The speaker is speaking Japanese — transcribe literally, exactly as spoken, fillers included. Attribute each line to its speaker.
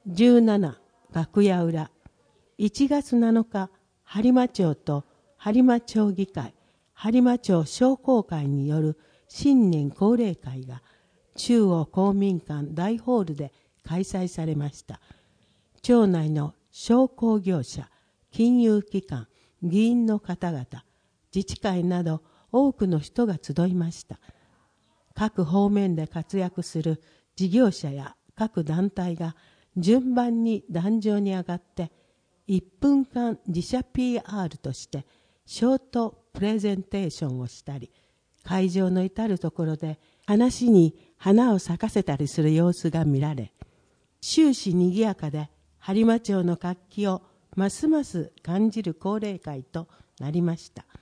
Speaker 1: じゅうなな楽屋裏いちがつなのか、播磨町と播磨町議会、播磨町商工会による新年恒例会が中央公民館大ホールで開催されました。町内の商工業者、金融機関、議員の方々、自治会など多くの人が集いました。各方面で活躍する事業者や各団体が順番に壇上に上がっていっぷんかん自社 ピーアール としてショートプレゼンテーションをしたり、会場の至るところで話に花を咲かせたりする様子が見られ、終始にぎやかで播磨町の活気をますます感じる恒例会となりました。